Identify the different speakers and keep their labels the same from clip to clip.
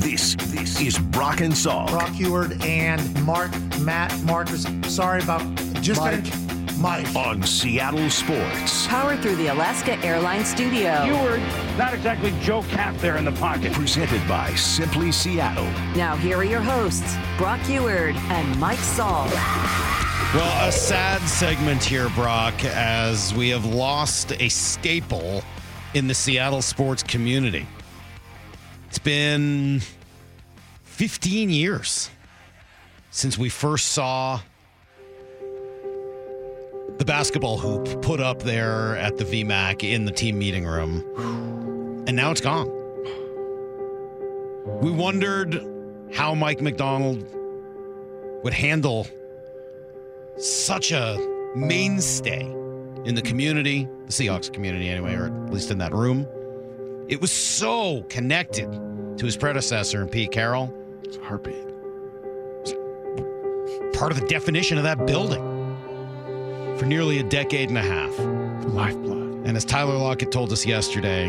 Speaker 1: This is Brock and Salk.
Speaker 2: Brock Huard and Marcus. Sorry about Mike.
Speaker 1: On Seattle Sports.
Speaker 3: Powered through the Alaska Airlines studio.
Speaker 4: Huard, not exactly Joe Cap there in the pocket.
Speaker 1: Presented by Simply Seattle.
Speaker 3: Now here are your hosts, Brock Huard and Mike Salk.
Speaker 5: Well, a sad segment here, Brock, as we have lost a staple in the Seattle sports community. It's been 15 years since we first saw the basketball hoop put up there at the VMAC in the team meeting room. And now it's gone. We wondered how Mike Macdonald would handle such a mainstay in the community, the Seahawks community anyway, or at least in that room. It was so connected to his predecessor, Pete Carroll.
Speaker 6: It's a heartbeat.
Speaker 5: Part of the definition of that building for nearly a decade and a half.
Speaker 6: The lifeblood.
Speaker 5: And as Tyler Lockett told us yesterday,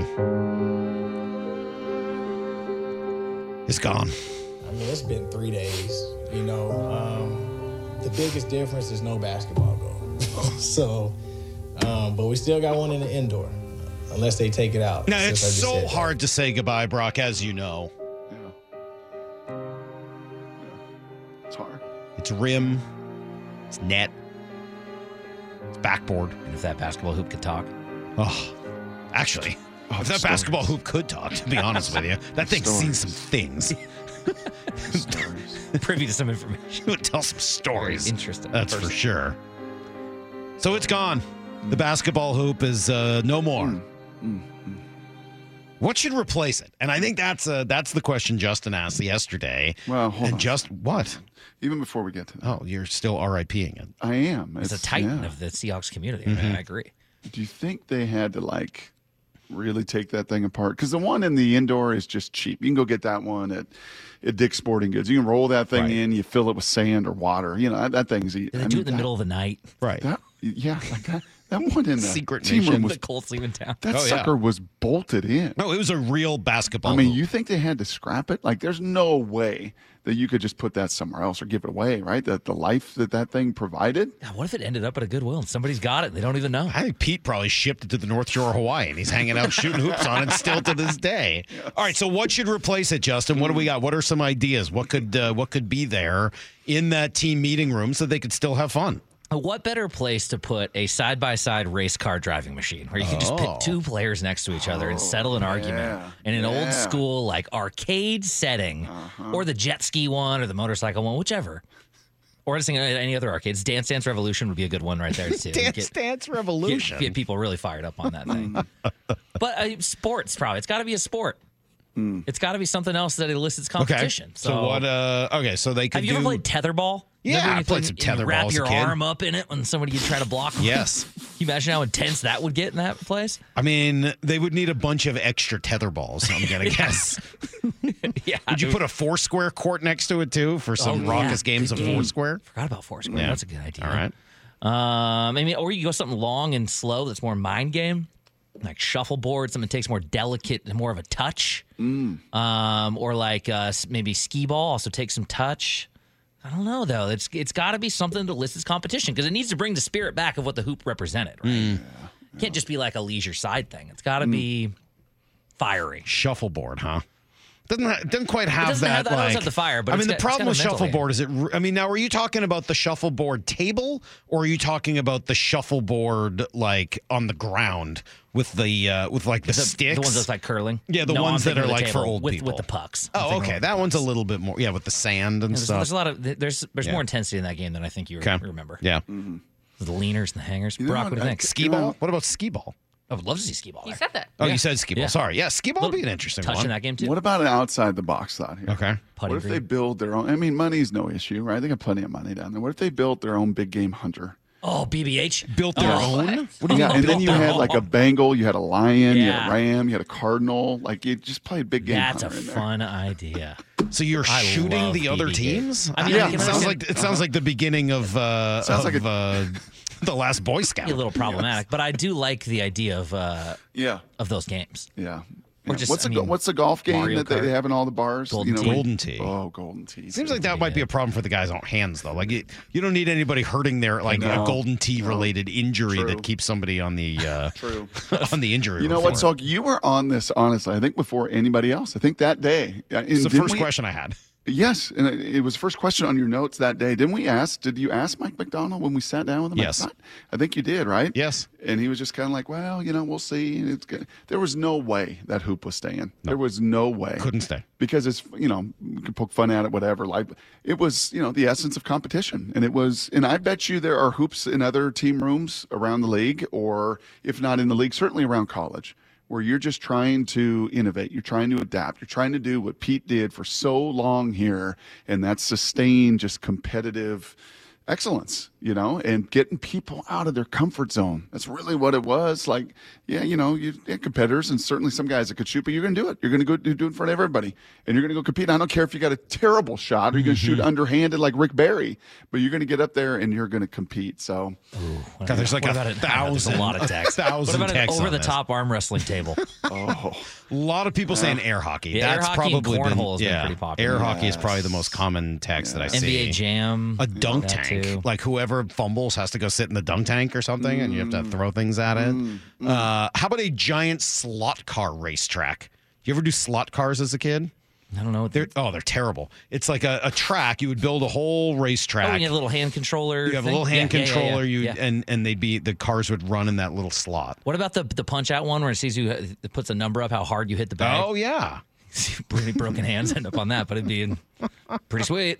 Speaker 5: it's gone.
Speaker 7: I mean, it's been 3 days, you know. The biggest difference is no basketball going. So, but we still got one in the indoor, unless they take it out.
Speaker 5: Now, it's so hard to say goodbye, Brock, as you know.
Speaker 6: Yeah. It's hard.
Speaker 5: It's rim, it's net, it's backboard.
Speaker 8: And if that basketball hoop could talk.
Speaker 5: Oh, actually, if that basketball hoop could talk, to be honest with you, that thing's seen some things.
Speaker 6: Stories.
Speaker 8: Privy to some information.
Speaker 5: It would tell some stories.
Speaker 8: Very interesting.
Speaker 5: That's for sure. So it's gone. The basketball hoop is no more. What should replace it? And I think that's the question Justin asked yesterday.
Speaker 6: Well, hold on.
Speaker 5: Just what?
Speaker 6: Even before we get to that.
Speaker 5: Oh, you're still RIPing it.
Speaker 6: I am.
Speaker 8: It's a titan of the Seahawks community.
Speaker 5: Mm-hmm.
Speaker 8: I mean, I agree.
Speaker 6: Do you think they had to, really take that thing apart? Because the one in the indoor is just cheap. You can go get that one at Dick's Sporting Goods. You can roll that thing in, you fill it with sand or water. You know, that thing's easy.
Speaker 8: They do it in the middle of the night.
Speaker 5: Right.
Speaker 6: That one in the
Speaker 5: Secret
Speaker 6: team
Speaker 5: Nation.
Speaker 6: room was
Speaker 8: The Colts leaving town.
Speaker 6: that sucker was bolted in.
Speaker 5: No, it was a real basketball
Speaker 6: I mean,
Speaker 5: hoop.
Speaker 6: you think they had to scrap it? There's no way that you could just put that somewhere else or give it away, right? The life that thing provided.
Speaker 8: God, what if it ended up at a Goodwill and somebody's got it and they don't even know?
Speaker 5: I think Pete probably shipped it to the North Shore of Hawaii, and he's hanging out shooting hoops on it still to this day. Yes. All right, so what should replace it, Justin? What do we got? What are some ideas? What could be there in that team meeting room so they could still have fun?
Speaker 8: What better place to put a side-by-side race car driving machine where you can just pit two players next to each other and settle an argument in an old school arcade setting or the jet ski one or the motorcycle one, whichever. Or just any other arcades. Dance Dance Revolution would be a good one right there, too.
Speaker 5: Dance Revolution.
Speaker 8: Get people really fired up on that thing. But sports, probably. It's got to be a sport. It's got to be something else that elicits competition.
Speaker 5: Okay. So what? So they could.
Speaker 8: Have you ever played tetherball?
Speaker 5: Yeah, I played some tetherball.
Speaker 8: Wrap
Speaker 5: as a
Speaker 8: your
Speaker 5: kid.
Speaker 8: arm up in it when somebody would try to block.
Speaker 5: Yes.
Speaker 8: Can you imagine how intense that would get in that place?
Speaker 5: I mean, they would need a bunch of extra tether balls, I'm going to guess.
Speaker 8: Yeah.
Speaker 5: Would you put a Foursquare court next to it, too, for some raucous games of Foursquare?
Speaker 8: Forgot about Foursquare.
Speaker 5: Yeah.
Speaker 8: That's a good idea.
Speaker 5: All right.
Speaker 8: Maybe, or you go something long and slow that's more mind game, like shuffleboard, something that takes more delicate, more of a touch. Or maybe skee ball also takes some touch. I don't know, though. It's got to be something that elicits competition because it needs to bring the spirit back of what the hoop represented, right? It can't just be like a leisure side thing. It's got to be fiery.
Speaker 5: Shuffleboard, huh? Doesn't quite have
Speaker 8: doesn't
Speaker 5: that.
Speaker 8: Have that. It doesn't have the fire, but
Speaker 5: the problem with
Speaker 8: it's got a mental
Speaker 5: shuffleboard is now, are you talking about the shuffleboard table, or are you talking about the shuffleboard on the ground with the sticks?
Speaker 8: The ones that's like curling.
Speaker 5: Yeah, the ones that are like for old people
Speaker 8: with the pucks.
Speaker 5: Oh, okay, that one's a little bit more. Yeah, with the sand and stuff.
Speaker 8: There's a lot of there's more intensity in that game than I think you remember.
Speaker 5: Yeah,
Speaker 8: the leaners and the hangers. Brock, what do you think?
Speaker 5: Skee ball. What about skee ball?
Speaker 8: I would love to see skee ball.
Speaker 9: You said that.
Speaker 5: Oh, you said skee ball. Sorry. Yeah, skee ball would be an interesting
Speaker 8: touch
Speaker 5: one.
Speaker 8: in that game, too.
Speaker 6: What about an outside the box thought here?
Speaker 5: Okay.
Speaker 6: What if they build their own? I mean, money's no issue, right? They got plenty of money down there. What if they built their own big game hunter?
Speaker 8: Oh, BBH.
Speaker 5: Built their own?
Speaker 6: What do you got? And then you had a Bengal, you had a lion, you had a ram, you had a cardinal. You just played big game
Speaker 8: That's
Speaker 6: hunter
Speaker 8: a
Speaker 6: in there.
Speaker 8: fun idea.
Speaker 5: So you're shooting the other teams?
Speaker 8: I mean,
Speaker 5: it sounds like the beginning of the Last Boy Scout.
Speaker 8: A little problematic, but I do like the idea of
Speaker 6: of
Speaker 8: those games.
Speaker 6: Yeah.
Speaker 8: Or just,
Speaker 6: what's the golf game
Speaker 8: Mario
Speaker 6: that they
Speaker 8: Kart.
Speaker 6: have in all the bars?
Speaker 8: Golden Tee.
Speaker 5: Golden Tee.
Speaker 6: Oh, Golden Tee.
Speaker 5: Seems like that might be a problem for the guys on hands, though. Like, you don't need anybody hurting their a Golden Tee related injury
Speaker 6: True.
Speaker 5: that keeps somebody on the
Speaker 6: True.
Speaker 5: on the injury.
Speaker 6: You know
Speaker 5: report.
Speaker 6: what, Salk? You were on this, honestly, I think before anybody else. I think that day.
Speaker 5: It's the first question I had.
Speaker 6: Yes, and it was the first question on your notes that day. Did you ask Mike Macdonald when we sat down with him?
Speaker 5: Yes.
Speaker 6: I think you did, right?
Speaker 5: Yes.
Speaker 6: And he was just kind of like, well, we'll see. And it's good. There was no way that hoop was staying. No. There was no way.
Speaker 5: Couldn't stay.
Speaker 6: Because it's, we could poke fun at it, whatever. Like, it was, the essence of competition. And I bet you there are hoops in other team rooms around the league, or if not in the league, certainly around college, where you're just trying to innovate, you're trying to adapt, you're trying to do what Pete did for so long here, and that's sustain just competitive excellence, and getting people out of their comfort zone. That's really what it was. Like, you had competitors, and certainly some guys that could shoot, but you're going to do it. You're going to go do it in front of everybody, and you're going to go compete. I don't care if you got a terrible shot or you're going to shoot underhanded like Rick Barry, but you're going to get up there and you're going to compete. So,
Speaker 5: God, there's like
Speaker 8: there's a lot of text.
Speaker 5: What
Speaker 8: about an over-the-top arm wrestling table?
Speaker 6: a
Speaker 5: lot of people saying air hockey.
Speaker 8: Yeah,
Speaker 5: That's
Speaker 8: air hockey
Speaker 5: probably
Speaker 8: and cornhole has been pretty popular.
Speaker 5: Air hockey is probably the most common text that I see.
Speaker 8: NBA Jam,
Speaker 5: a dunk tank.
Speaker 8: Too.
Speaker 5: Like whoever fumbles has to go sit in the dunk tank or something, and you have to throw things at it. How about a giant slot car racetrack? You ever do slot cars as a kid?
Speaker 8: I don't know.
Speaker 5: They're terrible. It's like a track. You would build a whole racetrack.
Speaker 8: Oh, you have a little hand controller.
Speaker 5: You have a little hand controller.
Speaker 8: Yeah.
Speaker 5: And the cars would run in that little slot.
Speaker 8: What about the punch out one where it sees it puts a number up how hard you hit the bag?
Speaker 5: Oh yeah.
Speaker 8: Pretty broken hands end up on that, but it'd be pretty sweet.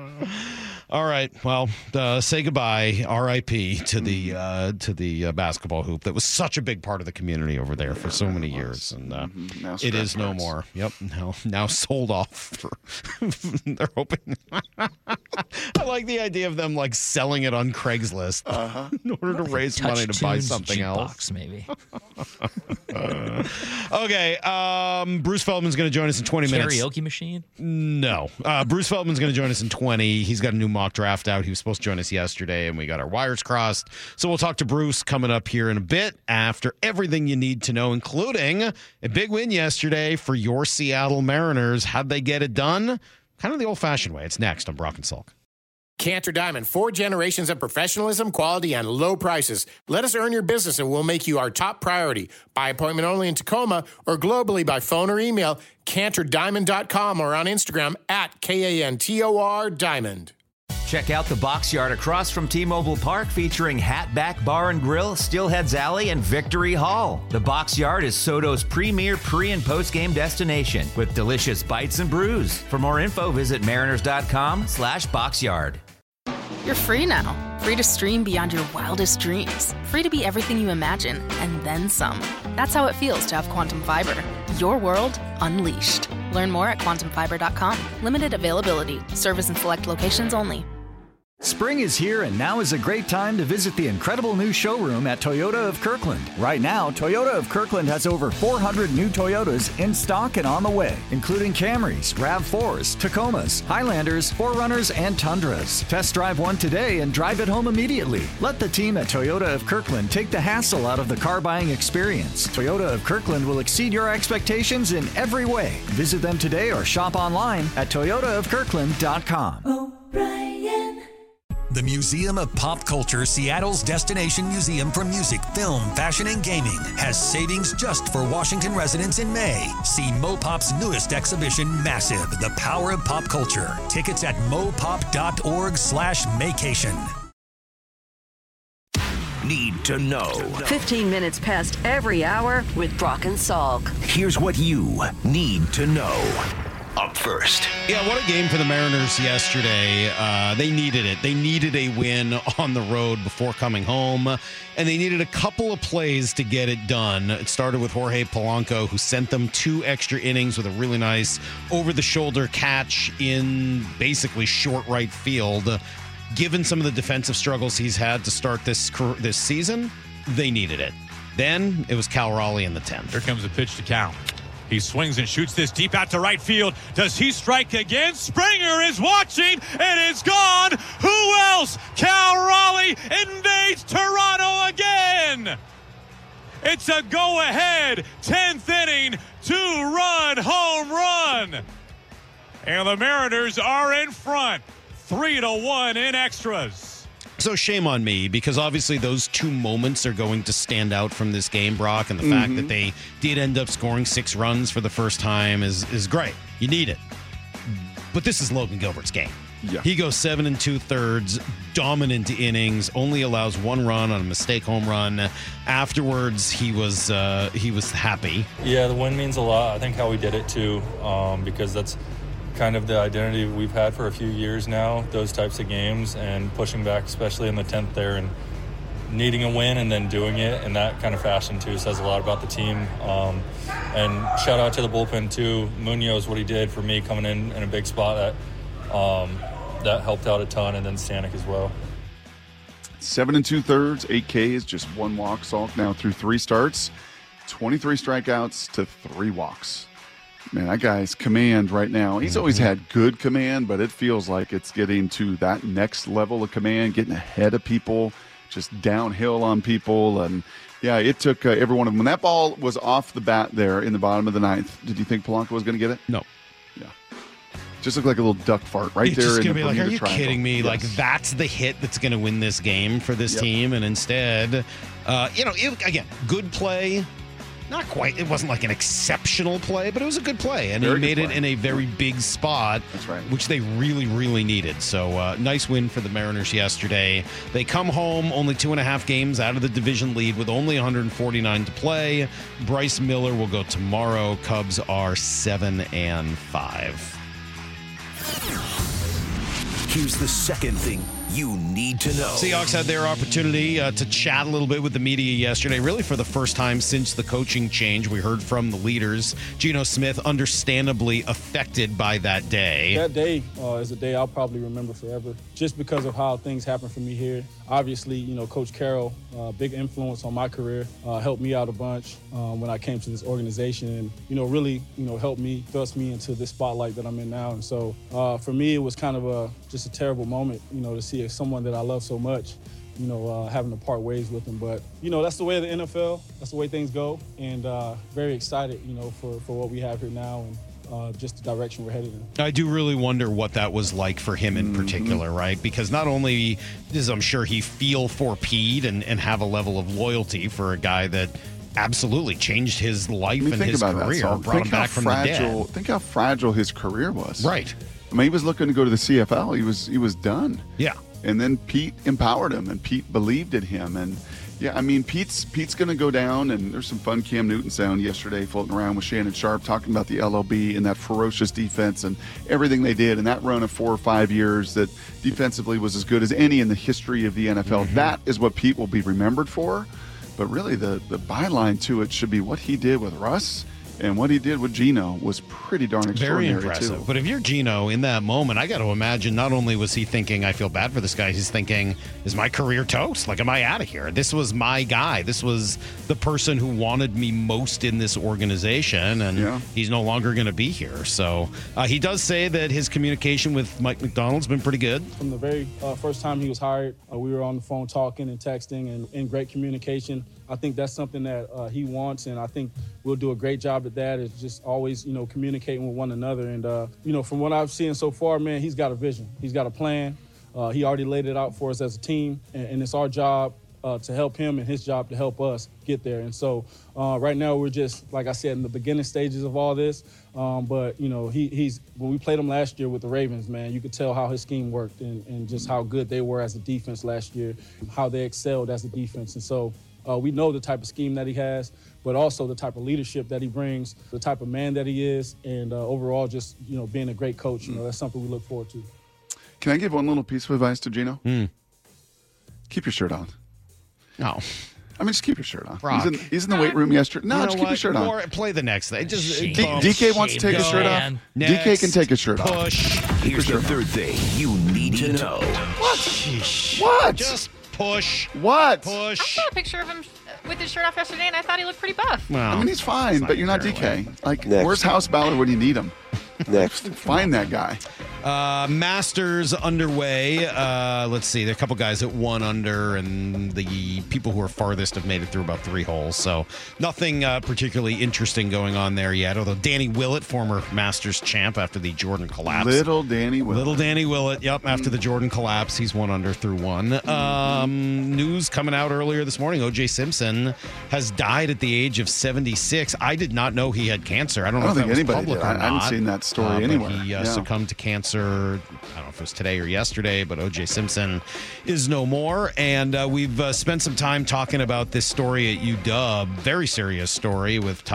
Speaker 5: All right. Well, say goodbye, R.I.P. to the basketball hoop that was such a big part of the community over there for so many years, and it is no more. Yep. Now sold off. They're hoping. I like the idea of them like selling it on Craigslist in order to raise money to buy something else.
Speaker 8: Maybe.
Speaker 5: Okay. Bruce Feldman's going to join us in 20 minutes.
Speaker 8: Karaoke machine?
Speaker 5: No. Bruce Feldman's going to join us in 20. He's got a new mock draft out. He was supposed to join us yesterday, and we got our wires crossed. So we'll talk to Bruce coming up here in a bit after everything you need to know, including a big win yesterday for your Seattle Mariners. How'd they get it done? Kind of the old-fashioned way. It's next on Brock and Salk.
Speaker 9: Cantor Diamond, 4 generations of professionalism, quality, and low prices. Let us earn your business, and we'll make you our top priority. By appointment only in Tacoma or globally by phone or email, CantorDiamond.com or on Instagram at KANTOR Diamond.
Speaker 10: Check out the Boxyard across from T-Mobile Park featuring Hatback Bar and Grill, Steelheads Alley, and Victory Hall. The Boxyard is Soto's premier pre- and post-game destination with delicious bites and brews. For more info, visit mariners.com/Boxyard.
Speaker 11: You're free now. Free to stream beyond your wildest dreams. Free to be everything you imagine and then some. That's how it feels to have Quantum Fiber. Your world unleashed. Learn more at quantumfiber.com. Limited availability. Service in select locations only.
Speaker 12: Spring is here, and now is a great time to visit the incredible new showroom at Toyota of Kirkland. Right now, Toyota of Kirkland has over 400 new Toyotas in stock and on the way, including Camrys, RAV4s, Tacomas, Highlanders, 4Runners, and Tundras. Test drive one today and drive it home immediately. Let the team at Toyota of Kirkland take the hassle out of the car buying experience. Toyota of Kirkland will exceed your expectations in every way. Visit them today or shop online at toyotaofkirkland.com.
Speaker 13: The Museum of Pop Culture, Seattle's destination museum for music, film, fashion, and gaming, has savings just for Washington residents in May. See Mopop's newest exhibition, Massive, The Power of Pop Culture. Tickets at mopop.org/Maycation.
Speaker 1: Need to know.
Speaker 3: 15 minutes past every hour with Brock and Salk.
Speaker 1: Here's what you need to know. Up first.
Speaker 5: Yeah, what a game for the Mariners yesterday. They needed it. They needed a win on the road before coming home, and they needed a couple of plays to get it done. It started with Jorge Polanco, who sent them 2 extra innings with a really nice over-the-shoulder catch in basically short right field. Given some of the defensive struggles he's had to start this season, they needed it. Then it was Cal Raleigh in the 10th.
Speaker 14: Here comes a pitch to count. He swings and shoots this deep out to right field. Does he strike again? Springer is watching, and it's gone. Who else? Cal Raleigh invades Toronto again. It's a go-ahead 10th inning, 2-run home run. And the Mariners are in front, 3-1 in extras.
Speaker 5: So shame on me, because obviously those two moments are going to stand out from this game, Brock, and the fact that they did end up scoring 6 runs for the first time is great. You need it. But this is Logan Gilbert's game.
Speaker 6: Yeah.
Speaker 5: He goes 7 2/3, dominant innings, only allows 1 run on a mistake home run. Afterwards, he was happy.
Speaker 15: Yeah, the win means a lot. I think how we did it too, because that's kind of the identity we've had for a few years now, those types of games, and pushing back, especially in the 10th there, and needing a win and then doing it in that kind of fashion too says a lot about the team. And shout out to the bullpen too. Munoz, what he did for me coming in a big spot, that helped out a ton, and then Stanek as well.
Speaker 6: 7 2/3, 8 Ks, just 1 walk. Salk now through 3 starts, 23 strikeouts to 3 walks. Man, that guy's command right now. He's always had good command, but it feels like it's getting to that next level of command, getting ahead of people, just downhill on people. And yeah, it took every one of them. When that ball was off the bat there in the bottom of the 9th, did you think Polanco was going to get it?
Speaker 5: No.
Speaker 6: Yeah. Just looked like a little duck fart right there in the Bermuda
Speaker 5: Are you
Speaker 6: Triangle.
Speaker 5: kidding me?
Speaker 6: Yes.
Speaker 5: Like, that's the hit that's going to win this game for this team. And instead, again, good play. Not quite. It wasn't like an exceptional play, but it was a good play. And he made it in a very big spot,
Speaker 6: That's right.
Speaker 5: which they really, really needed. So nice win for the Mariners yesterday. They come home only 2.5 games out of the division lead with only 149 to play. Bryce Miller will go tomorrow. Cubs are 7-5.
Speaker 1: Here's the second thing you need to know.
Speaker 5: Seahawks had their opportunity to chat a little bit with the media yesterday, really for the first time since the coaching change. We heard from the leaders. Geno Smith, understandably affected by that day.
Speaker 16: That day is a day I'll probably remember forever, just because of how things happened for me here. Obviously, Coach Carroll, big influence on my career, helped me out a bunch when I came to this organization, and really, helped me, thrust me into this spotlight that I'm in now. And so, for me, it was kind of just a terrible moment, to see someone that I love so much, having to part ways with him. But that's the way of the NFL. That's the way things go, and very excited, for what we have here now, and just the direction we're headed in.
Speaker 5: I do really wonder what that was like for him in particular, right? Because not only does I'm sure he feel for Pete and have a level of loyalty for a guy that absolutely changed his life and his career, brought him back from the dead.
Speaker 6: Think how fragile his career was.
Speaker 5: Right.
Speaker 6: I mean, he was looking to go to the CFL. He was done.
Speaker 5: Yeah.
Speaker 6: And then Pete empowered him, and Pete believed in him. And yeah, I mean, Pete's going to go down, and there's some fun Cam Newton sound yesterday floating around with Shannon Sharp talking about the LOB and that ferocious defense and everything they did in that run of 4 or 5 years that defensively was as good as any in the history of the NFL. That is what Pete will be remembered for. But really, the byline to it should be what he did with Russ. And what he did with Geno was pretty darn extraordinary,
Speaker 5: Very impressive.
Speaker 6: too.
Speaker 5: But if you're Geno in that moment, I got to imagine not only was he thinking, I feel bad for this guy, he's thinking, is my career toast? Like, am I out of here? This was my guy. This was the person who wanted me most in this organization, and he's no longer going to be here. So he does say that his communication with Mike Macdonald's been pretty good.
Speaker 16: From the very first time he was hired, we were on the phone talking and texting and in great communication. I think that's something that he wants, and I think we'll do a great job at that. It's just always, communicating with one another. And, from what I've seen so far, man, he's got a vision. He's got a plan. He already laid it out for us as a team, and it's our job to help him and his job to help us get there. And so right now we're just, like I said, in the beginning stages of all this. But, he's when we played him last year with the Ravens, man, you could tell how his scheme worked and just how good they were as a defense last year, how they excelled as a defense. And so we know the type of scheme that he has, but also the type of leadership that he brings, the type of man that he is, and overall just, being a great coach. That's something we look forward to.
Speaker 6: Can I give one little piece of advice to Geno? Keep your shirt on.
Speaker 5: No.
Speaker 6: I mean, just keep your shirt on.
Speaker 5: Brock.
Speaker 6: He's in the weight room yesterday. No, just keep your shirt on.
Speaker 5: Or play the next thing. Just
Speaker 6: DK wants to take his shirt off.
Speaker 5: Next.
Speaker 6: DK can take his shirt off.
Speaker 1: Here's the third thing you need to know.
Speaker 6: What?
Speaker 5: Just push.
Speaker 6: What?
Speaker 17: I saw a picture of him with his shirt off yesterday, and I thought he looked pretty buff.
Speaker 5: Well,
Speaker 6: I mean, he's fine, but you're not DK. Like, where's House Ballard when you need him?
Speaker 18: Next.
Speaker 6: Find that guy.
Speaker 5: Masters underway. Let's see. There are a couple guys at 1 under, and the people who are farthest have made it through about 3 holes. So nothing particularly interesting going on there yet. Although Danny Willett, former Masters champ after the Jordan collapse.
Speaker 6: Little Danny Willett.
Speaker 5: Yep, after the Jordan collapse, he's 1 under through 1. News coming out earlier this morning. O.J. Simpson has died at the age of 76. I did not know he had cancer. I don't know if that was public or not.
Speaker 6: I haven't seen that story anywhere.
Speaker 5: He succumbed to cancer. I don't know if it was today or yesterday, but O.J. Simpson is no more. And we've spent some time talking about this story at UW. Very serious story with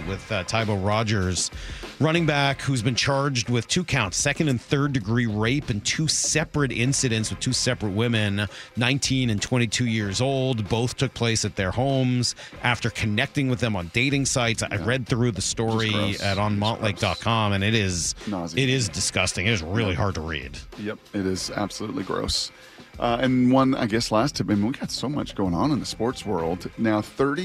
Speaker 5: Tybo Rogers, running back who's been charged with 2 counts, 2nd and 3rd degree rape in 2 separate incidents with 2 separate women, 19 and 22 years old. Both took place at their homes after connecting with them on dating sites. I read through the story at onmontlake.com, and it is disgusting. It is really hard to read.
Speaker 6: Yep, it is absolutely gross. And one, I guess, last tip. I mean, we got so much going on in the sports world. Now,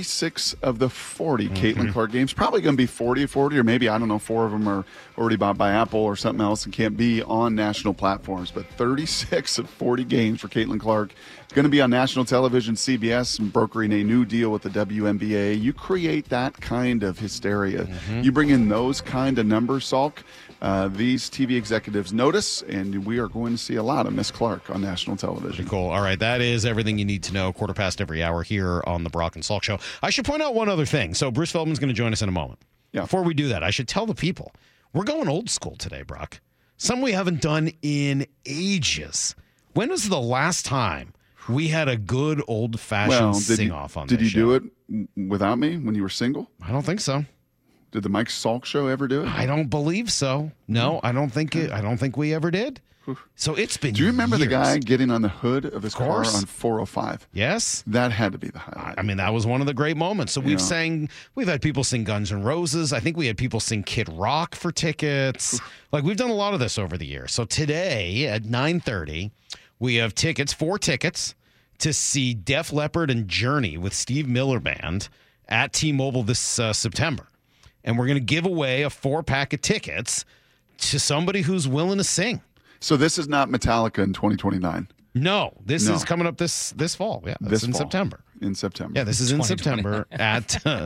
Speaker 6: 36 of the 40 Caitlin Clark games, probably going to be 40 of 40, or maybe, I don't know, 4 of them are already bought by Apple or something else and can't be on national platforms. But 36 of 40 games for Caitlin Clark going to be on national television, CBS, and brokering a new deal with the WNBA. You create that kind of hysteria. You bring in those kind of numbers, Salk. These TV executives notice, and we are going to see a lot of Miss Clark on national television.
Speaker 5: Pretty cool. All right, that is everything you need to know. 1/4 every hour here on the Brock and Salk Show. I should point out one other thing. So Bruce Feldman's going to join us in a moment.
Speaker 6: Yeah.
Speaker 5: Before we do that, I should tell the people, we're going old school today, Brock. Something we haven't done in ages. When was the last time we had a good old-fashioned sing-off on this show?
Speaker 6: Did you do it without me when you were single?
Speaker 5: I don't think so.
Speaker 6: Did the Mike Salk Show ever do it?
Speaker 5: I don't believe so. No, I don't think we ever did. So it's been
Speaker 6: Do you remember
Speaker 5: years.
Speaker 6: the guy getting on the hood of his car on 405?
Speaker 5: Yes.
Speaker 6: That had to be the highlight.
Speaker 5: I mean, that was one of the great moments. So we've had people sing Guns N' Roses. I think we had people sing Kid Rock for tickets. Like, we've done a lot of this over the years. So today at 9:30, we have 4 tickets to see Def Leppard and Journey with Steve Miller Band at T-Mobile this September. And we're going to give away a 4-pack of tickets to somebody who's willing to sing.
Speaker 6: So this is not Metallica in 2029?
Speaker 5: No, this is coming up this fall. Yeah, this in September.
Speaker 6: In September.
Speaker 5: Yeah, this is in September at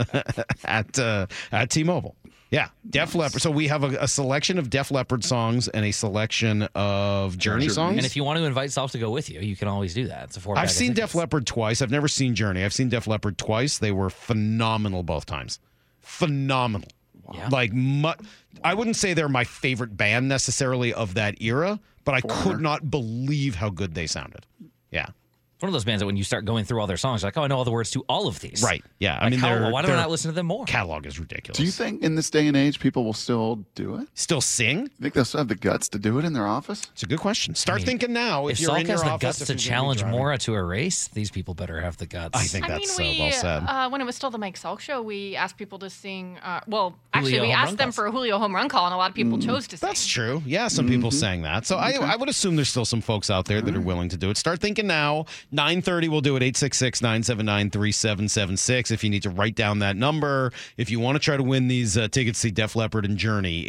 Speaker 5: T-Mobile. Yeah, Def Leppard. So we have a selection of Def Leppard songs and a selection of Journey songs.
Speaker 8: And if you want to invite Salk to go with you, you can always do that. It's a 4-pack.
Speaker 5: I've seen Def Leppard twice. I've never seen Journey. I've seen Def Leppard twice. They were phenomenal both times. Phenomenal.
Speaker 8: Yeah.
Speaker 5: Like, I wouldn't say they're my favorite band necessarily of that era, but I could not believe how good they sounded. Yeah.
Speaker 8: One of those bands that when you start going through all their songs, you're like, oh, I know all the words to all of these.
Speaker 5: Right. Yeah.
Speaker 8: Like, why don't I not listen to them more?
Speaker 5: Catalog is ridiculous.
Speaker 6: Do you think in this day and age people will still do it?
Speaker 5: Still sing?
Speaker 6: You think they'll still have the guts to do it in their office?
Speaker 5: It's a good question. Start thinking now.
Speaker 8: If
Speaker 5: you're in
Speaker 8: Salk
Speaker 5: your
Speaker 8: has the
Speaker 5: office,
Speaker 8: guts to challenge Maura to a race, these people better have the guts.
Speaker 5: I think that's well said.
Speaker 17: When it was still the Mike Salk Show, we asked people to sing. We
Speaker 8: Julio
Speaker 17: asked them for a Julio home run call, and a lot of people chose to sing.
Speaker 5: That's true. Yeah, some people sang that. So I would assume there's still some folks out there that are willing to do it. Start thinking now. 9:30, we'll do it. 866-979-3776. If you need to write down that number. If you want to try to win these tickets to see Def Leppard and Journey,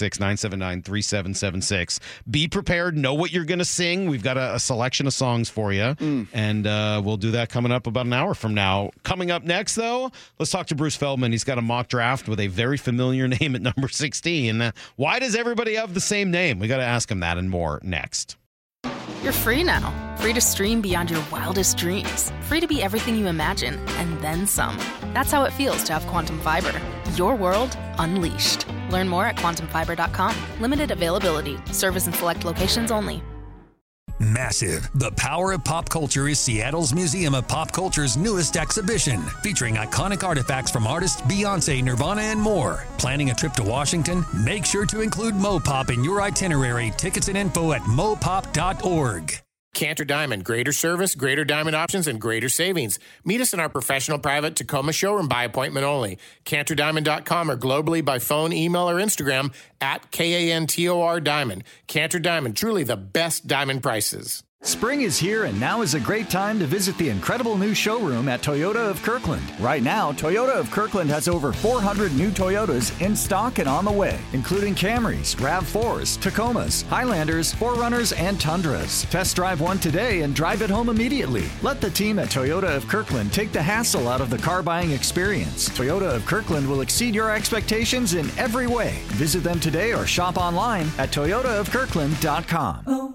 Speaker 5: 866-979-3776. Be prepared. Know what you're going to sing. We've got a selection of songs for you. And we'll do that coming up about an hour from now. Coming up next, though, let's talk to Bruce Feldman. He's got a mock draft with a very familiar name at number 16. Why does everybody have the same name? We got to ask him that and more next.
Speaker 11: You're free now. Free to stream beyond your wildest dreams. Free to be everything you imagine and then some. That's how it feels to have Quantum Fiber. Your world unleashed. Learn more at quantumfiber.com. Limited availability. Service in select locations only.
Speaker 13: Massive. The Power of Pop Culture is Seattle's Museum of Pop Culture's newest exhibition, featuring iconic artifacts from artists Beyonce, Nirvana, and more. Planning a trip to Washington? Make sure to include Mopop in your itinerary. Tickets and info at mopop.org.
Speaker 9: Cantor Diamond, greater service, greater diamond options, and greater savings. Meet us in our professional private Tacoma showroom by appointment only. CantorDiamond.com or globally by phone, email, or Instagram at KANTOR Diamond. Cantor Diamond, truly the best diamond prices.
Speaker 12: Spring is here, and now is a great time to visit the incredible new showroom at Toyota of Kirkland. Right now, Toyota of Kirkland has over 400 new Toyotas in stock and on the way, including Camrys, RAV4s, Tacomas, Highlanders, 4Runners, and Tundras. Test drive one today and drive it home immediately. Let the team at Toyota of Kirkland take the hassle out of the car buying experience. Toyota of Kirkland will exceed your expectations in every way. Visit them today or shop online at toyotaofkirkland.com.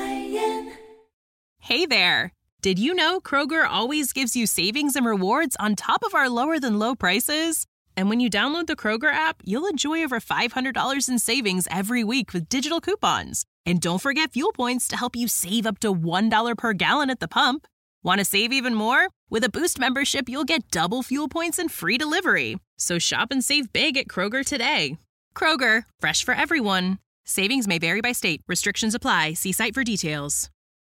Speaker 18: Hey there! Did you know Kroger always gives you savings and rewards on top of our lower-than-low prices? And when you download the Kroger app, you'll enjoy over $500 in savings every week with digital coupons. And don't forget fuel points to help you save up to $1 per gallon at the pump. Want to save even more? With a Boost membership, you'll get double fuel points and free delivery. So shop and save big at Kroger today. Kroger, fresh for everyone. Savings may vary by state. Restrictions apply. See site for details.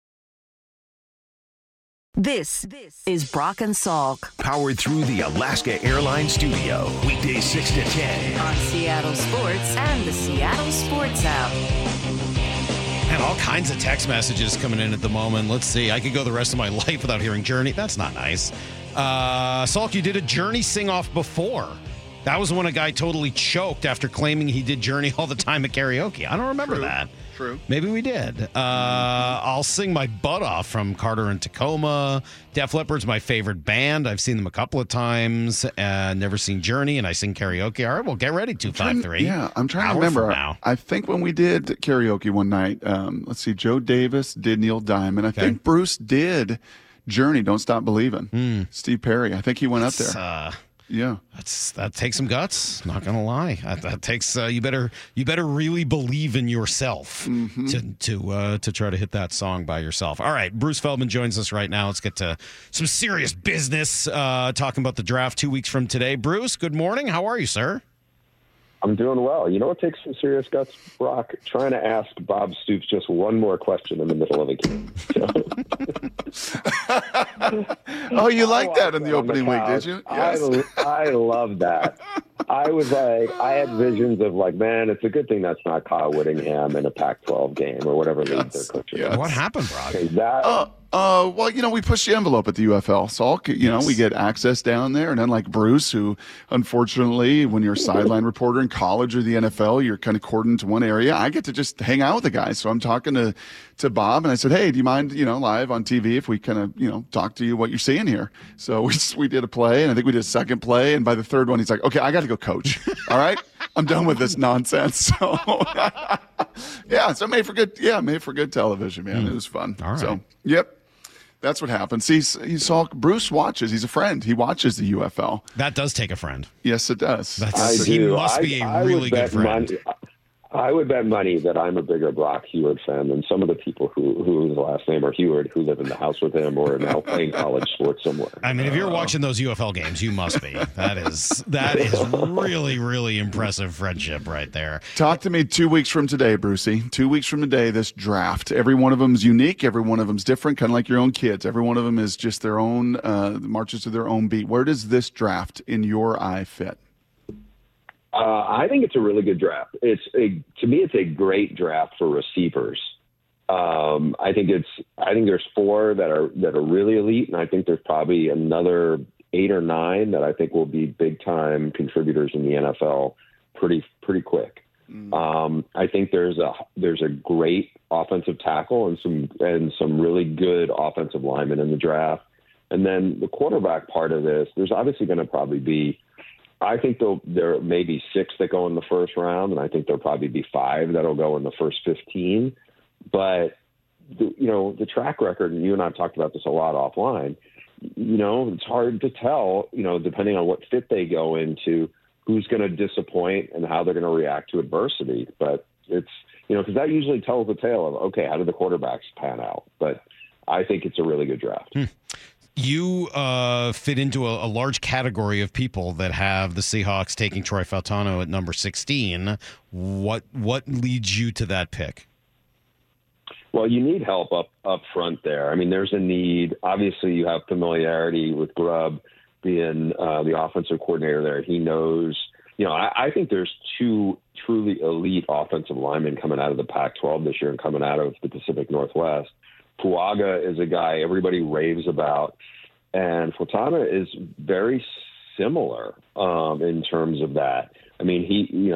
Speaker 3: This is Brock and Salk.
Speaker 1: Powered through the Alaska Airlines studio. Weekdays 6 to 10.
Speaker 3: On Seattle Sports and the Seattle Sports app.
Speaker 5: And all kinds of text messages coming in at the moment. Let's see. I could go the rest of my life without hearing Journey. That's not nice. Salk, you did a Journey sing-off before. That was when a guy totally choked after claiming he did Journey all the time at karaoke. I don't remember that.
Speaker 6: True.
Speaker 5: Maybe we did. I'll sing my butt off from Carter and Tacoma. Def Leppard's my favorite band. I've seen them a couple of times. Never seen Journey, and I sing karaoke. All right, well, get ready, 253.
Speaker 6: Yeah, I'm trying to remember.
Speaker 5: Now.
Speaker 6: I think when we did karaoke one night, let's see, Joe Davis did Neil Diamond. I think Bruce did Journey, Don't Stop Believing. Steve Perry. I think he went up there. Yeah,
Speaker 5: that takes some guts. Not gonna lie, that takes you better really believe in yourself to try to hit that song by yourself. All right, Bruce Feldman joins us right now. Let's get to some serious business. Talking about the draft 2 weeks from today. Bruce, good morning. How are you, sir?
Speaker 19: I'm doing well. You know what takes some serious guts, Brock? Trying to ask Bob Stoops just one more question in the middle of a game.
Speaker 6: Oh, you liked that in the opening week, did you?
Speaker 19: Yes. I love that. I was like, I had visions of like, man, it's a good thing that's not Kyle Whittingham in a Pac-12 game or whatever league they're coaching.
Speaker 5: Yes. What happened, Brock?
Speaker 6: Well, we push the envelope at the UFL, Salk. We get access down there. And unlike Bruce, who, unfortunately, when you're a sideline reporter in college or the NFL, you're kind of cordoned to one area. I get to just hang out with the guys. So I'm talking to Bob, and I said, hey, do you mind, live on TV if we kind of, talk to you what you're seeing here? So we did a play, and I think we did a second play. And by the third one, he's like, okay, I got to go coach. All right? I'm done with this nonsense. So, so made for good television, man. It was fun.
Speaker 5: All right.
Speaker 6: So, yep. That's what happens. He saw Bruce watches. He's a friend. He watches the UFL.
Speaker 5: That does take a friend.
Speaker 6: Yes, it does.
Speaker 5: He must be a really good friend.
Speaker 19: I would bet money that I'm a bigger Brock Huard fan than some of the people whose last name are Huard who live in the house with him or are now playing college sports somewhere.
Speaker 5: I mean, if you're watching those UFL games, you must be. That is really, really impressive friendship right there.
Speaker 6: Talk to me 2 weeks from today, Brucey. 2 weeks from today, this draft. Every one of them is unique. Every one of them is different, kind of like your own kids. Every one of them is just their own, marches to their own beat. Where does this draft, in your eye, fit?
Speaker 19: I think it's a really good draft. To me, it's a great draft for receivers. I think there's 4 that are really elite, and I think there's probably another 8 or 9 that I think will be big time contributors in the NFL pretty quick. I think there's a great offensive tackle and some really good offensive linemen in the draft, and then the quarterback part of this. There's obviously going to probably be. I think there may be 6 that go in the first round, and I think there'll probably be 5 that'll go in the first 15. But, the track record, and you and I have talked about this a lot offline, it's hard to tell, depending on what fit they go into, who's going to disappoint and how they're going to react to adversity. But it's, because that usually tells the tale of, okay, how did the quarterbacks pan out? But I think it's a really good draft.
Speaker 5: You fit into a large category of people that have the Seahawks taking Troy Fautanu at number 16. What leads you to that pick?
Speaker 19: Well, you need help up front there. I mean, there's a need. Obviously, you have familiarity with Grubb being the offensive coordinator there. He knows. I think there's 2 truly elite offensive linemen coming out of the Pac-12 this year and coming out of the Pacific Northwest Puaga is a guy everybody raves about, and Fontana is very similar in terms of that. I mean,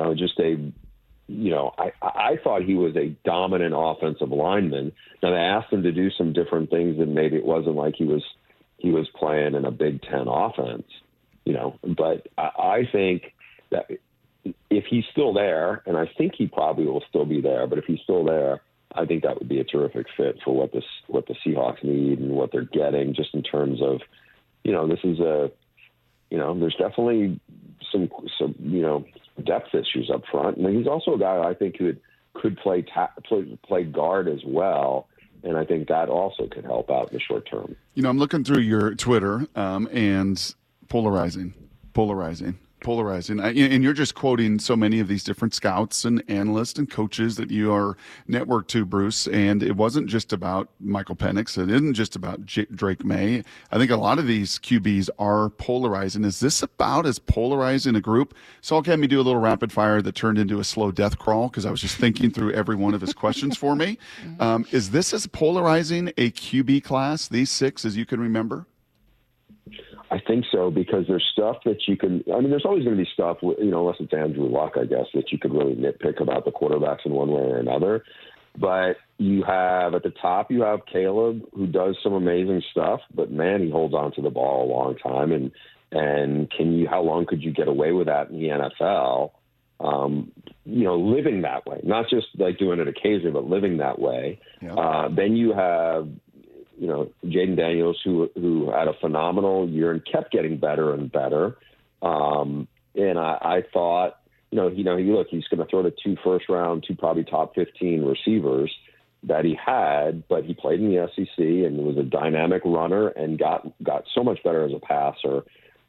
Speaker 19: I thought he was a dominant offensive lineman. Now, they asked him to do some different things, and maybe it wasn't like he was playing in a Big Ten offense, But I think that if he's still there, and I think he probably will still be there, but if he's still there, I think that would be a terrific fit for what the Seahawks need and what they're getting, just in terms of, this is there's definitely some depth issues up front. And he's also a guy I think who could play guard as well. And I think that also could help out in the short term.
Speaker 6: I'm looking through your Twitter and polarizing. And you're just quoting so many of these different scouts and analysts and coaches that you are networked to, Bruce. And it wasn't just about Michael Penix. It isn't just about Drake May. I think a lot of these QBs are polarizing. Is this about as polarizing a group? Saul had me do a little rapid fire that turned into a slow death crawl because I was just thinking through every one of his questions for me. Is this as polarizing a QB class, these 6, as you can remember?
Speaker 19: I think so, because there's stuff that you can – there's always going to be stuff, unless it's Andrew Luck, I guess, that you could really nitpick about the quarterbacks in one way or another. But you have – at the top, you have Caleb, who does some amazing stuff, but, man, he holds on to the ball a long time. And how long could you get away with that in the NFL? Living that way, not just like doing it occasionally, but living that way. Yeah. Then you have – Jaden Daniels, who had a phenomenal year and kept getting better and better. And I thought, he's going to throw to 2 first-round, 2 probably top 15 receivers that he had, but he played in the SEC and was a dynamic runner and got so much better as a passer.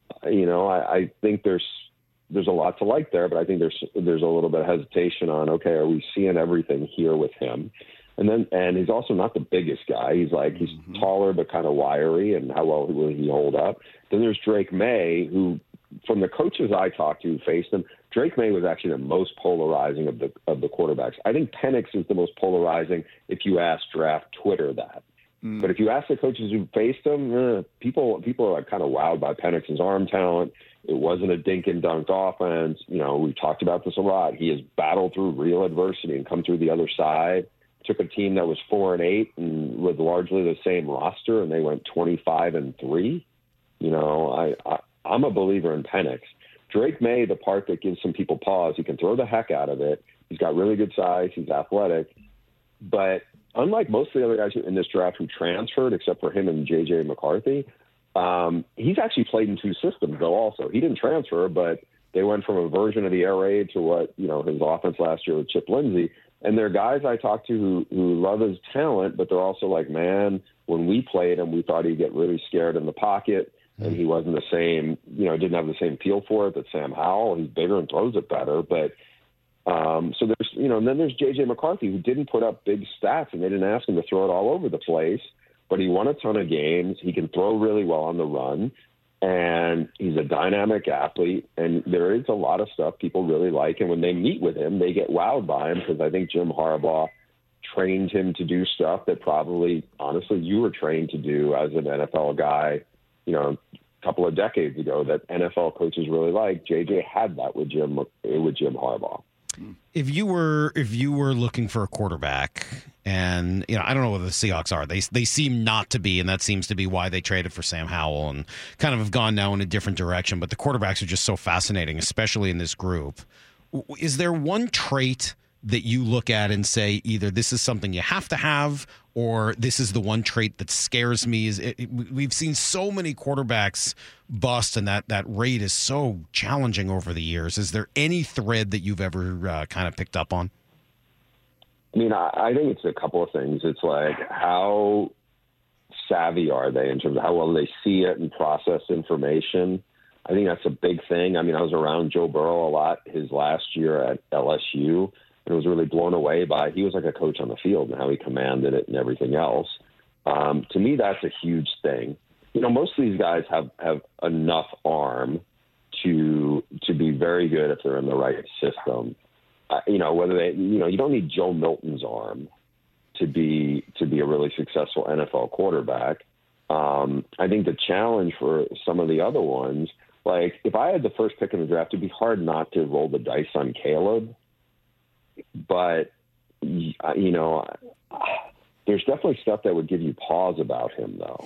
Speaker 19: I think there's a lot to like there, but I think there's a little bit of hesitation on, okay, are we seeing everything here with him? And he's also not the biggest guy. He's taller but kind of wiry, and how well will he hold up? Then there's Drake May, who, from the coaches I talked to who faced him, Drake May was actually the most polarizing of the quarterbacks. I think Penix is the most polarizing if you ask draft Twitter that. But if you ask the coaches who faced him, people are kind of wowed by Penix's arm talent. It wasn't a dink and dunk offense. We've talked about this a lot. He has battled through real adversity and come through the other side. Took a team that was 4-8 and was largely the same roster, and they went 25-3. I'm a believer in Penix. Drake May, the part that gives some people pause, he can throw the heck out of it. He's got really good size. He's athletic. But unlike most of the other guys in this draft who transferred, except for him and J.J. McCarthy, he's actually played in 2 systems, though, also. He didn't transfer, but they went from a version of the air raid to what, his offense last year with Chip Lindsey. And there are guys I talked to who love his talent, but they're also like, man, when we played him, we thought he'd get really scared in the pocket, and he wasn't the same, didn't have the same feel for it that Sam Howell. He's bigger and throws it better. But so there's, and then there's J.J. McCarthy, who didn't put up big stats, and they didn't ask him to throw it all over the place, but he won a ton of games. He can throw really well on the run. And he's a dynamic athlete, and there is a lot of stuff people really like. And when they meet with him, they get wowed by him, because I think Jim Harbaugh trained him to do stuff that probably, honestly, you were trained to do as an NFL guy, a couple of decades ago, that NFL coaches really like. JJ had that with Jim Harbaugh.
Speaker 5: If you were looking for a quarterback, and I don't know what the Seahawks are. They seem not to be, and that seems to be why they traded for Sam Howell and kind of have gone now in a different direction. But the quarterbacks are just so fascinating, especially in this group. Is there one trait that you look at and say either this is something you have to have, or this is the one trait that scares me? We've seen so many quarterbacks bust, and that rate is so challenging over the years. Is there any thread that you've ever kind of picked up on?
Speaker 19: I think it's a couple of things. It's like, how savvy are they in terms of how well they see it and process information? I think that's a big thing. I was around Joe Burrow a lot his last year at LSU, and was really blown away by, he was like a coach on the field and how he commanded it and everything else. To me, that's a huge thing. Most of these guys have enough arm to be very good if they're in the right system. Whether they, you don't need Joe Milton's arm to be a really successful NFL quarterback. I think the challenge for some of the other ones, like if I had the first pick in the draft, it'd be hard not to roll the dice on Caleb. But, you know, there's definitely stuff that would give you pause about him, though.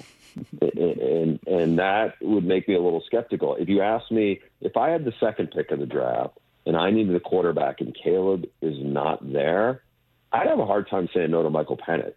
Speaker 19: And that would make me a little skeptical. If you ask me, if I had the second pick of the draft and I needed a quarterback and Caleb is not there, I'd have a hard time saying no to Michael Penix,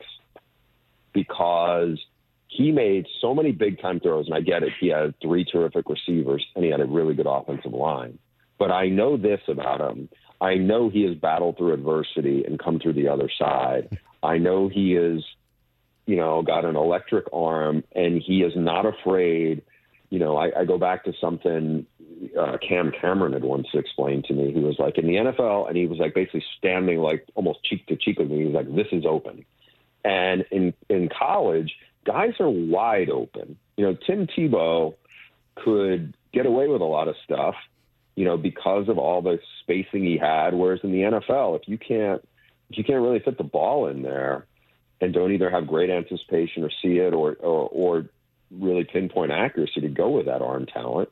Speaker 19: because he made so many big-time throws, and I get it. He had 3 terrific receivers, and he had a really good offensive line. But I know this about him. I know he has battled through adversity and come through the other side. I know he is, you know, got an electric arm, and he is not afraid. You know, I go back to something Cam Cameron had once explained to me. He was like, in the NFL, and he was like basically standing like almost cheek to cheek with me. He was like, this is open. And in college, guys are wide open. You know, Tim Tebow could get away with a lot of stuff, you know, because of all the spacing he had. Whereas in the NFL, if you can't really fit the ball in there and don't either have great anticipation or see it or really pinpoint accuracy to go with that arm talent,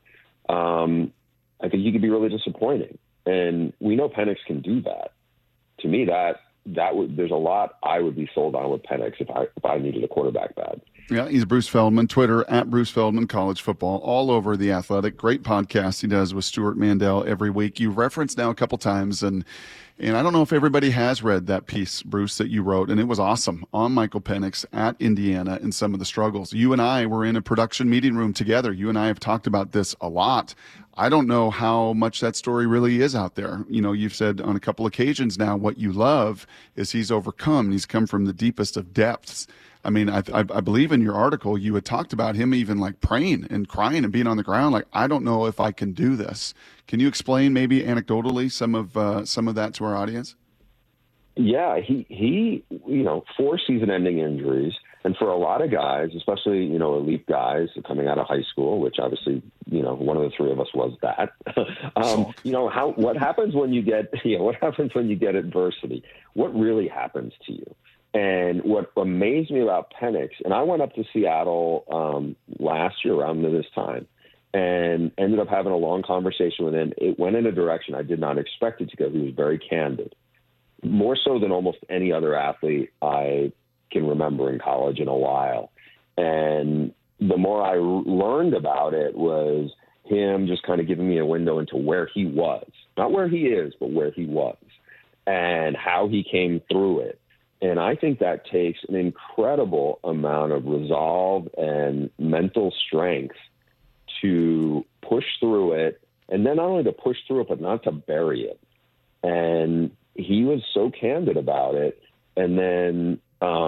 Speaker 19: I think you could be really disappointing. And we know Penix can do that. To me, there's a lot I would be sold on with Penix if I needed a quarterback bad.
Speaker 6: Yeah, he's Bruce Feldman, Twitter at Bruce Feldman College Football, all over The Athletic. Great podcast he does with Stuart Mandel every week. You referenced now a couple times, and I don't know if everybody has read that piece, Bruce, that you wrote, and it was awesome, on Michael Penix at Indiana and some of the struggles. You and I were in a production meeting room together. You and I have talked about this a lot. I don't know how much that story really is out there. You know, you've said on a couple occasions now what you love is he's overcome. He's come from the deepest of depths. I mean, I believe in your article you had talked about him even like praying and crying and being on the ground like, I don't know if I can do this. Can you explain maybe anecdotally some of that to our audience?
Speaker 19: Yeah, he 4 season-ending injuries, and for a lot of guys, especially elite guys coming out of high school, which obviously one of the 3 of us was that. What happens when you get adversity? What really happens to you? And what amazed me about Penix, and I went up to Seattle last year around this time and ended up having a long conversation with him. It went in a direction I did not expect it to go. He was very candid, more so than almost any other athlete I can remember in college in a while. And the more I learned about it was him just kind of giving me a window into where he was, not where he is, but where he was and how he came through it. And I think that takes an incredible amount of resolve and mental strength to push through it. And then not only to push through it, but not to bury it. And he was so candid about it. And then,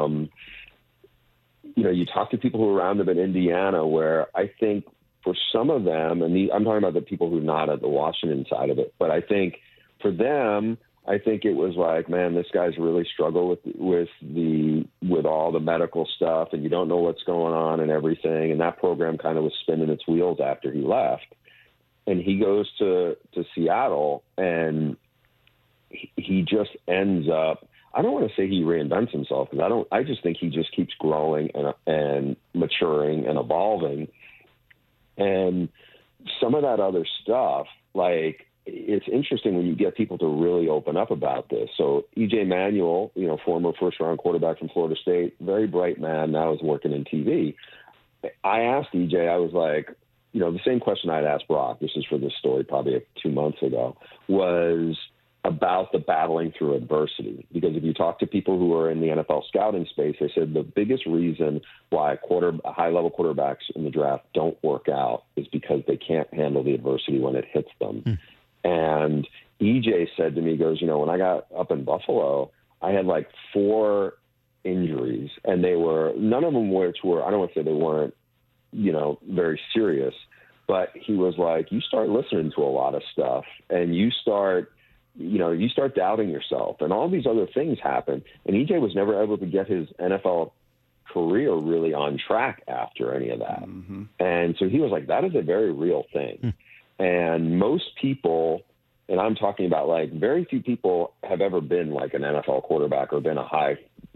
Speaker 19: you talk to people who are around him in Indiana, where I think for some of them, and I'm talking about the people who are not at the Washington side of it, but I think for them, I think it was like, man, this guy's really struggled with all the medical stuff, and you don't know what's going on and everything. And that program kind of was spinning its wheels after he left. And he goes to Seattle, and he just ends up, I don't want to say he reinvents himself, because I just think he just keeps growing and maturing and evolving. And some of that other stuff, like, it's interesting when you get people to really open up about this. So E.J. Manuel, former first-round quarterback from Florida State, very bright man, now is working in TV. I asked E.J., I was like, the same question I'd asked Brock, this is for this story probably 2 months ago, was about the battling through adversity. Because if you talk to people who are in the NFL scouting space, they said the biggest reason why high-level quarterbacks in the draft don't work out is because they can't handle the adversity when it hits them. And EJ said to me, he goes, when I got up in Buffalo, I had like 4 injuries, and none of them which were, I don't want to say they weren't, very serious, but he was like, you start listening to a lot of stuff, and you start doubting yourself, and all these other things happen. And EJ was never able to get his NFL career really on track after any of that. Mm-hmm. And so he was like, that is a very real thing. And most people, and I'm talking about like very few people have ever been like an NFL quarterback or been a high,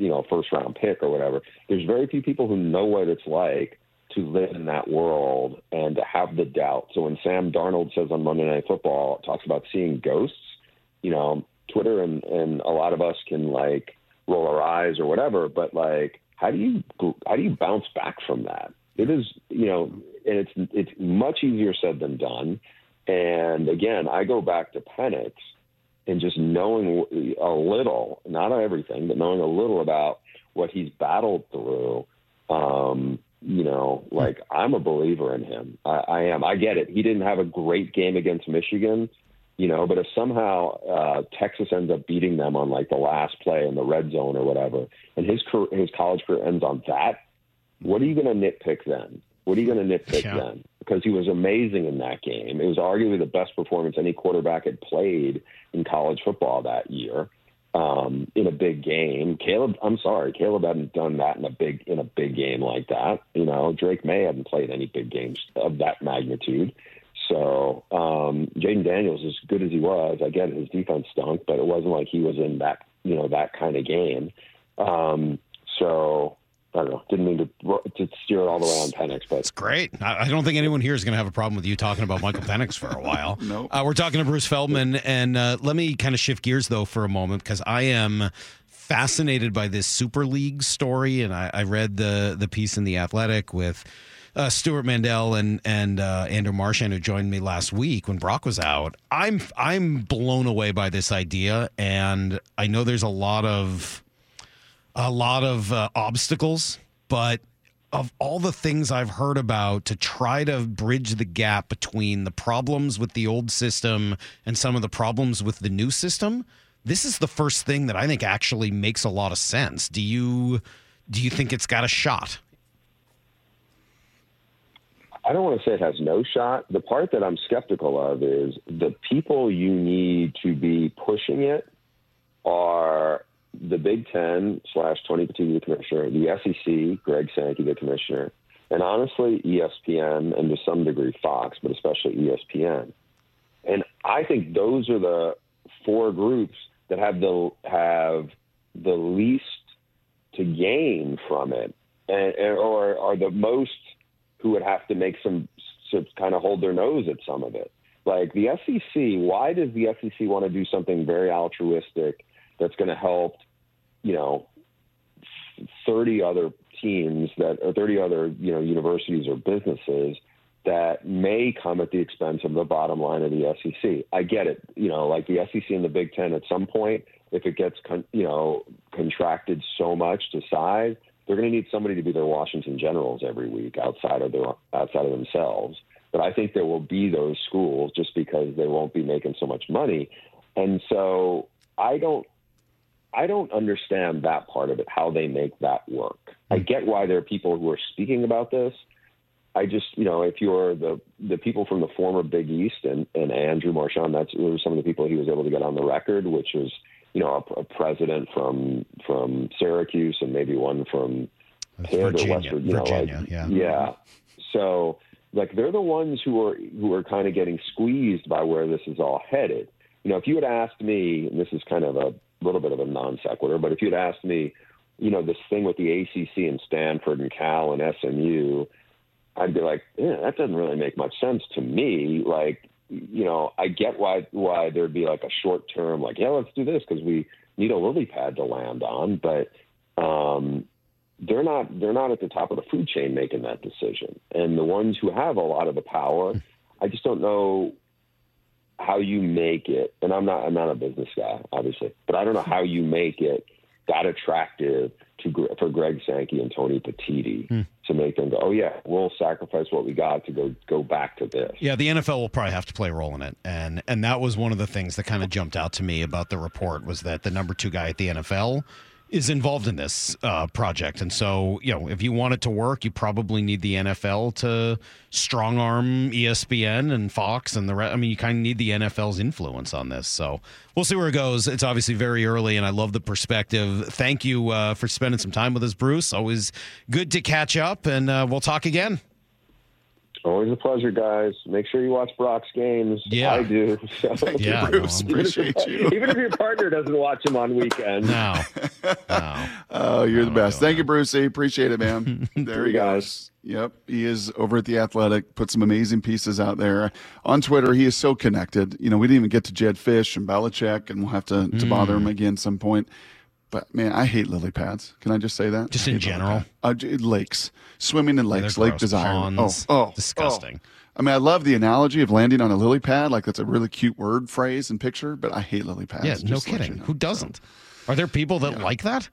Speaker 19: first round pick or whatever. There's very few people who know what it's like to live in that world and to have the doubt. So when Sam Darnold says on Monday Night Football, talks about seeing ghosts, Twitter and a lot of us can like roll our eyes or whatever, but like, how do you bounce back from that? It is, and it's much easier said than done. And again, I go back to Penix and just knowing a little, not everything, but knowing a little about what he's battled through. Like I'm a believer in him. I am. I get it. He didn't have a great game against Michigan, but if somehow Texas ends up beating them on like the last play in the red zone or whatever, and his college career ends on that, what are you going to nitpick then? Then? Because he was amazing in that game. It was arguably the best performance any quarterback had played in college football that year in a big game. Caleb hadn't done that in a big game like that. Drake May hadn't played any big games of that magnitude. So Jaden Daniels, as good as he was, I get it, his defense stunk, but it wasn't like he was in that kind of game. So I don't know. Didn't mean to steer it all the way on Penix, but
Speaker 5: it's great. I don't think anyone here is going to have a problem with you talking about Michael Penix for a while.
Speaker 6: No.
Speaker 5: We're talking to Bruce Feldman, and let me kind of shift gears though for a moment because I am fascinated by this Super League story, and I read the piece in The Athletic with Stuart Mandel and Andrew Marchand, who joined me last week when Brock was out. I'm blown away by this idea, and I know there's a lot of obstacles, but of all the things I've heard about to try to bridge the gap between the problems with the old system and some of the problems with the new system, this is the first thing that I think actually makes a lot of sense. Do you think it's got a shot?
Speaker 19: I don't want to say it has no shot. The part that I'm skeptical of is the people you need to be pushing it are the Big Ten / Tony Petitti, the commissioner, the SEC, Greg Sankey, the commissioner, and honestly, ESPN and to some degree Fox, but especially ESPN. And I think those are the four groups that have the least to gain from it, or are the most who would have to make some to kind of hold their nose at some of it. Like the SEC, why does the SEC want to do something very altruistic that's going to help, 30 other teams or 30 other, universities or businesses that may come at the expense of the bottom line of the SEC? I get it. Like the SEC and the Big Ten at some point, if it gets, contracted so much to size, they're going to need somebody to be their Washington Generals every week outside of themselves. But I think there will be those schools just because they won't be making so much money. And so I don't understand that part of it, how they make that work. I get why there are people who are speaking about this. I just, if you're the people from the former Big East and Andrew Marchand, those were some of the people he was able to get on the record, which was, a president from Syracuse and maybe one from Pitt or West Virginia. Yeah. So like they're the ones who are kind of getting squeezed by where this is all headed. If you had asked me, and this is kind of a little bit of a non sequitur, but if you'd asked me, this thing with the ACC and Stanford and Cal and SMU, I'd be like, that doesn't really make much sense to me. Like, I get why there'd be like a short term, like, let's do this because we need a lily pad to land on. But they're not at the top of the food chain making that decision. And the ones who have a lot of the power, I just don't know how you make it. And I'm not a business guy, obviously, but I don't know how you make it that attractive for Greg Sankey and Tony Petitti to make them go, oh yeah, we'll sacrifice what we got to go back to this.
Speaker 5: Yeah, the NFL will probably have to play a role in it, and that was one of the things that kind of jumped out to me about the report was that the number 2 guy at the NFL is involved in this project. And so, if you want it to work, you probably need the NFL to strong arm ESPN and Fox and the rest. I mean, you kind of need the NFL's influence on this. So we'll see where it goes. It's obviously very early, and I love the perspective. Thank you for spending some time with us, Bruce. Always good to catch up, and we'll talk again.
Speaker 19: Always a pleasure, guys. Make sure you watch Brock's games.
Speaker 5: Yeah.
Speaker 19: I do. So.
Speaker 6: Thank you, Bruce. Appreciate you.
Speaker 19: Even if your partner doesn't watch him on weekends.
Speaker 5: No.
Speaker 6: Oh, you're the best. Thank you, Brucey. Appreciate it, man. There he
Speaker 19: guys.
Speaker 6: goes. Yep. He is over at The Athletic, put some amazing pieces out there. On Twitter, he is so connected. We didn't even get to Jed Fish and Belichick, and we'll have to bother him again some point. But, man, I hate lily pads. Can I just say that?
Speaker 5: Just in general?
Speaker 6: Lakes. Swimming in lakes.
Speaker 5: They're
Speaker 6: Lake
Speaker 5: gross.
Speaker 6: Desire.
Speaker 5: Ponds. Disgusting.
Speaker 6: I mean, I love the analogy of landing on a lily pad. Like, that's a really cute word, phrase, and picture. But I hate lily pads.
Speaker 5: Yeah, no
Speaker 6: just to let
Speaker 5: kidding.
Speaker 6: you know.
Speaker 5: Who doesn't? Are there people that like that?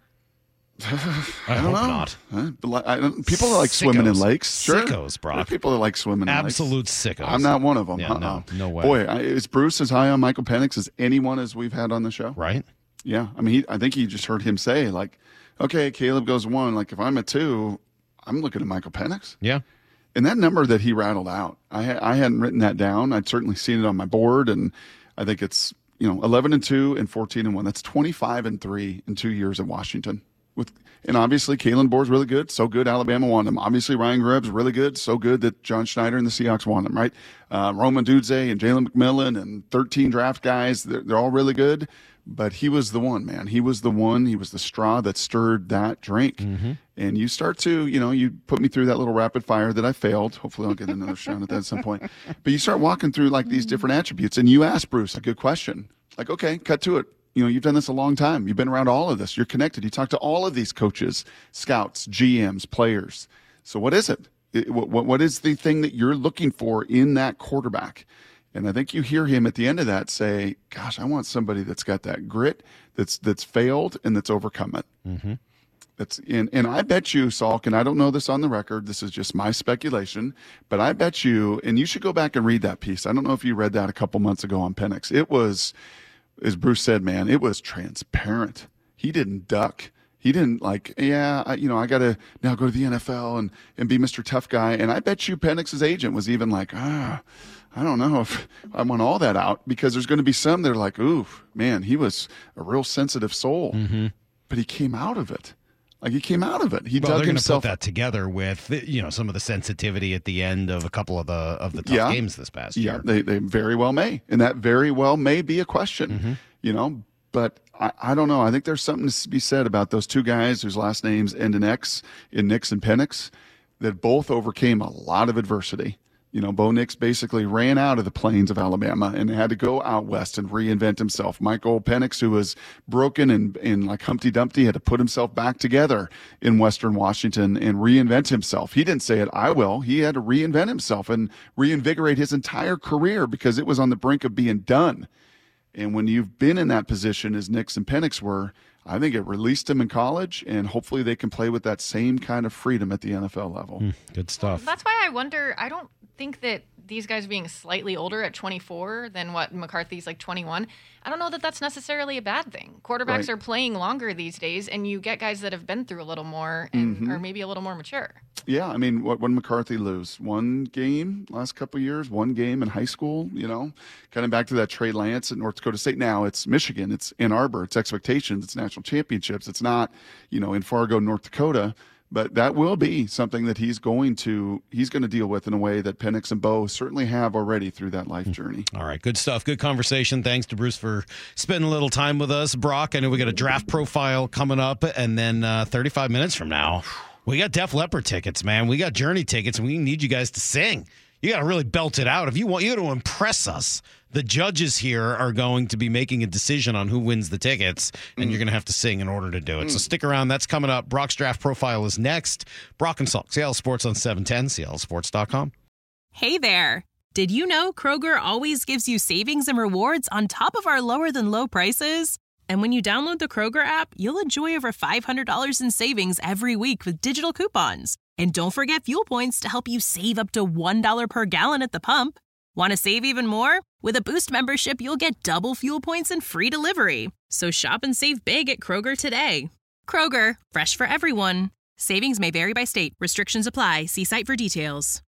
Speaker 5: I
Speaker 6: don't
Speaker 5: hope
Speaker 6: know.
Speaker 5: not.
Speaker 6: People that like swimming in lakes. Sure.
Speaker 5: Sickos, Brock.
Speaker 6: There are people that like swimming in lakes.
Speaker 5: Absolute sickos.
Speaker 6: I'm not one of them.
Speaker 5: Yeah, no way.
Speaker 6: Boy, is Bruce as high on Michael Penix as anyone as we've had on the show?
Speaker 5: Right.
Speaker 6: Yeah. I mean, I think you just heard him say, like, okay, Caleb goes 1. Like, if I'm at 2, I'm looking at Michael Penix.
Speaker 5: Yeah.
Speaker 6: And that number that he rattled out, I hadn't written that down. I'd certainly seen it on my board, and I think it's 11-2 and 14-1. That's 25-3 in 2 years at Washington. And obviously, Kalen Bohr's really good. So good, Alabama wanted him. Obviously, Ryan Grubb's really good. So good that John Schneider and the Seahawks want him, right? Roman Dudzey and Jalen McMillan and 13 draft guys, they're all really good. But he was the one, man. He was the one. He was the straw that stirred that drink.
Speaker 5: Mm-hmm.
Speaker 6: And you start to, you put me through that little rapid fire that I failed. Hopefully I'll get another shot at that at some point. But you start walking through like these different attributes. And you ask Bruce a good question. Like, okay, cut to it. You've done this a long time. You've been around all of this. You're connected. You talk to all of these coaches, scouts, GMs, players. So what is it? What is the thing that you're looking for in that quarterback? And I think you hear him at the end of that say, gosh, I want somebody that's got that grit, that's failed, and that's overcome it.
Speaker 5: Mm-hmm.
Speaker 6: And I bet you, Salk, and I don't know this on the record, this is just my speculation, but I bet you, and you should go back and read that piece. I don't know if you read that a couple months ago on Penix. It was, as Bruce said, man, it was transparent. He didn't duck. He didn't I got to now go to the NFL and be Mr. Tough Guy. And I bet you Penix's agent was even like, I don't know if I want all that out, because there's going to be some that are like, ooh, man, he was a real sensitive soul.
Speaker 5: Mm-hmm.
Speaker 6: But he came out of it. He dug
Speaker 5: they're
Speaker 6: himself.
Speaker 5: Put that together with some of the sensitivity at the end of a couple of the tough games this past year.
Speaker 6: Yeah, they very well may, and that very well may be a question.
Speaker 5: Mm-hmm.
Speaker 6: But I don't know. I think there's something to be said about those two guys whose last names end in X, in Nix and Penix, that both overcame a lot of adversity. Bo Nix basically ran out of the plains of Alabama and had to go out west and reinvent himself. Michael Penix, who was broken and like Humpty Dumpty, had to put himself back together in Western Washington and reinvent himself. He didn't say it, I will. He had to reinvent himself and reinvigorate his entire career because it was on the brink of being done. And when you've been in that position as Nix and Penix were, I think it released him in college, and hopefully they can play with that same kind of freedom at the NFL level.
Speaker 5: Good stuff.
Speaker 17: That's why I wonder, I don't think that these guys being slightly older at 24 than what McCarthy's like 21, I don't know that that's necessarily a bad thing. Quarterbacks are playing longer these days, and you get guys that have been through a little more and are maybe a little more mature.
Speaker 6: Yeah, I mean, what did McCarthy lose? One game last couple of years, one game in high school, kind of back to that Trey Lance at North Dakota State. Now it's Michigan, it's Ann Arbor, it's expectations, it's national championships. It's not, in Fargo, North Dakota. But that will be something that he's going to deal with in a way that Penix and Bo certainly have already through that life journey.
Speaker 5: All right, good stuff. Good conversation. Thanks to Bruce for spending a little time with us. Brock, I know we got a draft profile coming up, and then 35 minutes from now, we got Def Leppard tickets, man. We got Journey tickets, and we need you guys to sing. You got to really belt it out. If you want to impress us, the judges here are going to be making a decision on who wins the tickets, and you're going to have to sing in order to do it. So stick around. That's coming up. Brock's draft profile is next. Brock and Salk, Seattle Sports on 710, seattlesports.com.
Speaker 18: Hey there. Did you know Kroger always gives you savings and rewards on top of our lower-than-low prices? And when you download the Kroger app, you'll enjoy over $500 in savings every week with digital coupons. And don't forget fuel points to help you save up to $1 per gallon at the pump. Want to save even more? With a Boost membership, you'll get double fuel points and free delivery. So shop and save big at Kroger today. Kroger, fresh for everyone. Savings may vary by state. Restrictions apply. See site for details.